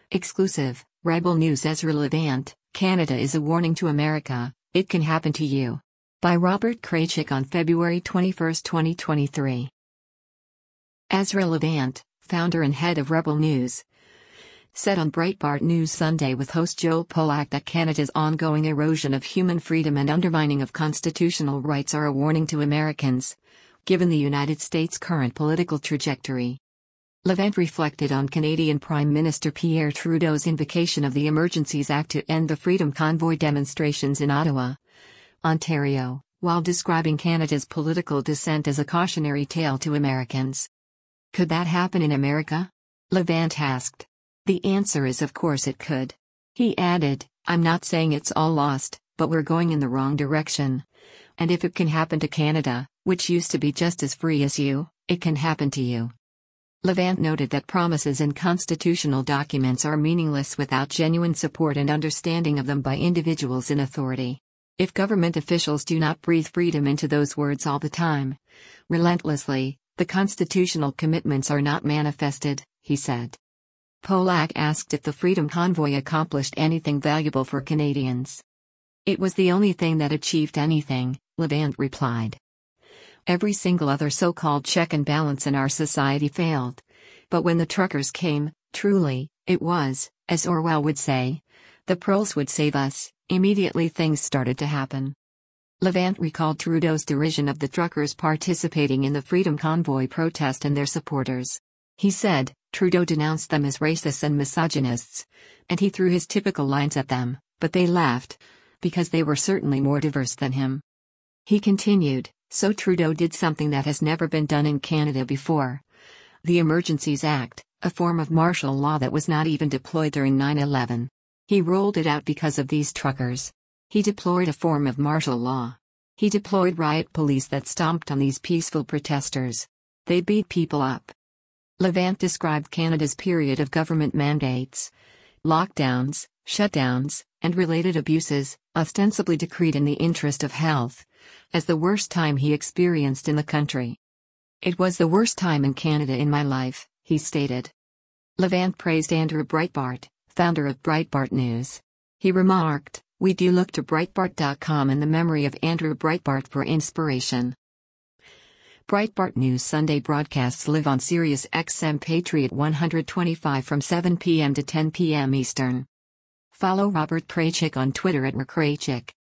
Exclusive, Rebel News. Ezra Levant, Canada is a warning to America, it can happen to you. By Robert Kraychik on February 21, 2023. Ezra Levant, founder and head of Rebel News, said on Breitbart News Sunday with host Joel Pollak that Canada's ongoing erosion of human freedom and undermining of constitutional rights are a warning to Americans, given the United States' current political trajectory. Levant reflected on Canadian Prime Minister Pierre Trudeau's invocation of the Emergencies Act to end the Freedom Convoy demonstrations in Ottawa, Ontario, while describing Canada's political dissent as a cautionary tale to Americans. Could that happen in America? Levant asked. The answer is of course it could. He added, I'm not saying it's all lost, but we're going in the wrong direction. And if it can happen to Canada, which used to be just as free as you, it can happen to you. Levant noted that promises in constitutional documents are meaningless without genuine support and understanding of them by individuals in authority. If government officials do not breathe freedom into those words all the time, relentlessly, the constitutional commitments are not manifested, he said. Pollak asked if the Freedom Convoy accomplished anything valuable for Canadians. It was the only thing that achieved anything, Levant replied. Every single other so-called check and balance in our society failed. But when the truckers came, truly, it was, as Orwell would say, the pearls would save us. Immediately things started to happen. Levant recalled Trudeau's derision of the truckers participating in the Freedom Convoy protest and their supporters. He said, Trudeau denounced them as racists and misogynists, and he threw his typical lines at them, but they laughed, because they were certainly more diverse than him. He continued, so Trudeau did something that has never been done in Canada before. The Emergencies Act, a form of martial law that was not even deployed during 9/11. He rolled it out because of these truckers. He deployed a form of martial law. He deployed riot police that stomped on these peaceful protesters. They beat people up. Levant described Canada's period of government mandates, lockdowns, shutdowns, and related abuses, ostensibly decreed in the interest of health, as the worst time he experienced in the country. It was the worst time in Canada in my life, he stated. Levant praised Andrew Breitbart, founder of Breitbart News. He remarked, we do look to Breitbart.com and the memory of Andrew Breitbart for inspiration. Breitbart News Sunday broadcasts live on Sirius XM Patriot 125 from 7 p.m. to 10 p.m. Eastern. Follow Robert Kraychik on Twitter @RKraychik.